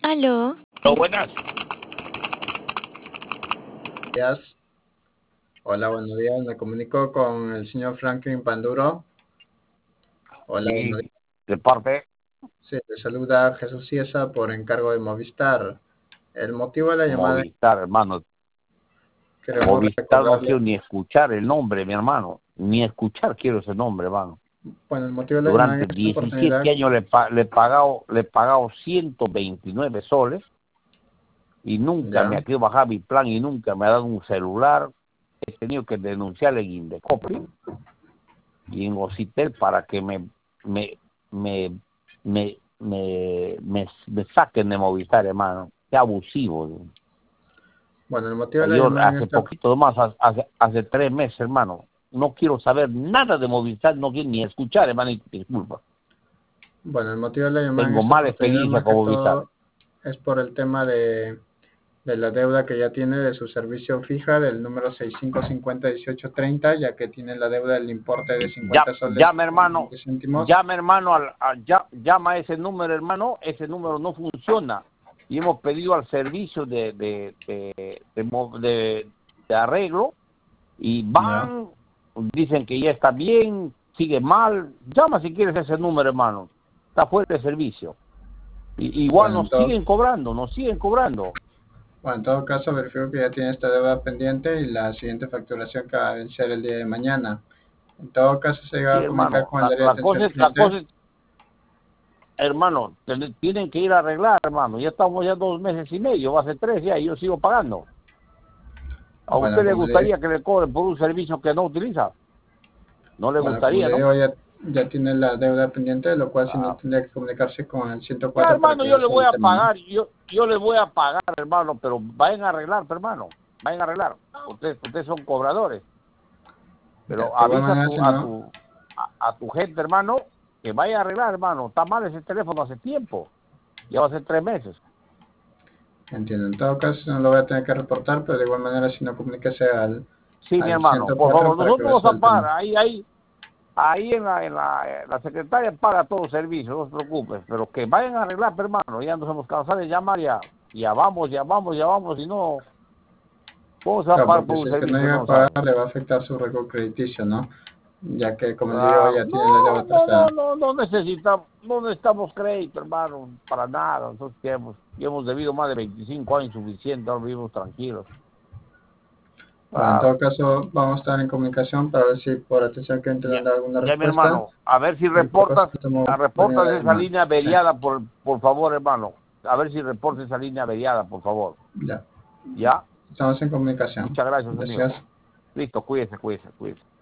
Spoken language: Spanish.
Aló. Buenas días. Hola, buenos días. Me comunico con el señor Franklin Panduro. Hola, buenos días. de parte. Sí, te saluda Jesús Ciesa por encargo de Movistar. El motivo de la llamada Movistar, hermano. queremos Movistar no recordarle. quiero ni escuchar el nombre, mi hermano. Ni escuchar quiero ese nombre, hermano. Bueno, el motivo de la llamada Durante en esta oportunidad. 17 años le he pagado 129 soles y nunca Ya. me ha querido bajar mi plan y nunca me ha dado un celular. He tenido que denunciarle en Indecopi y en Ocitel para que me saquen de Movistar, hermano. Qué abusivo. Bueno, el motivo de la Yo llamada en hace esta poquito más, hace 3 meses, hermano, no quiero saber nada de Movistar, no quiero ni escuchar, hermano, disculpa. Bueno, el motivo de la llamada en Tengo esta mala oportunidad experiencia más que con Movistar. todo es por el tema de la deuda que ya tiene de su servicio fija del número 65501830, ya que tiene la deuda del importe de 50 soles Llama, con hermano, 20 céntimos. llama, hermano, llama a ese número, hermano, ese número no funciona. Y hemos pedido al servicio de arreglo y van, dicen que ya está bien, sigue mal. Llama si quieres ese número, hermano. Está fuera de servicio. Igual Bueno, nos siguen cobrando. Bueno, en todo caso, verifico que ya tiene esta deuda pendiente y la siguiente facturación que va a vencer el día de mañana. En todo caso, se Sí, va a comunicar hermano, con el área de la atención al cosa cliente. es, hermano, tienen que ir a arreglar, hermano. Ya estamos ya 2 meses y medio, va a ser 3 ya y yo sigo pagando. ¿A Bueno, usted le como gustaría que le cobren por un servicio que no utiliza? No le como gustaría, le ¿no? digo, ya tiene la deuda pendiente, de lo cual si no Ah, tendría que comunicarse con el ya, 104 para hermano, que yo le le voy a el tema, ¿no? pagar, yo le voy a pagar, hermano, pero vayan a arreglar, hermano. Vayan a arreglar. Ustedes son cobradores. Ya, Pero de igual avisa manera, si no, a tu gente, hermano, que vaya a arreglar, hermano. Está mal ese teléfono hace tiempo. Ya va a ser 3 meses. entiendo. En todo caso, no lo voy a tener que reportar, pero de igual manera, si no, comuníquese Sí, mi al hermano, por 104 favor, para que nosotros vea vamos a el tema. pagar. Ahí en la secretaria paga todo el servicio, no se preocupe. Pero que vayan a arreglar, hermano. Ya nos hemos cansado de llamar, ya vamos, y no. ¿Cómo se va a Claro, pagar porque por si un es que no servicio que llega a no pagar, saben? le va a afectar su récord crediticio, ¿no? Ya que, como le digo, Claro, ya tiene la deuda atrasada. no necesitamos crédito, hermano, para nada. Nosotros que hemos debido más de 25 años suficiente, ahora vivimos tranquilos. Bueno, en Claro. todo caso, vamos a estar en comunicación para ver si por atención que Ya, intentan dar alguna ya, mi respuesta. hermano, a ver si Y por reportas, eso estamos poniendo reportas la esa llamada. línea Sí, averiada, por favor, hermano. A ver si reportas esa línea averiada, por favor. ya. ¿Ya? Estamos en comunicación. Muchas gracias, amigo. Gracias. Listo, cuídese.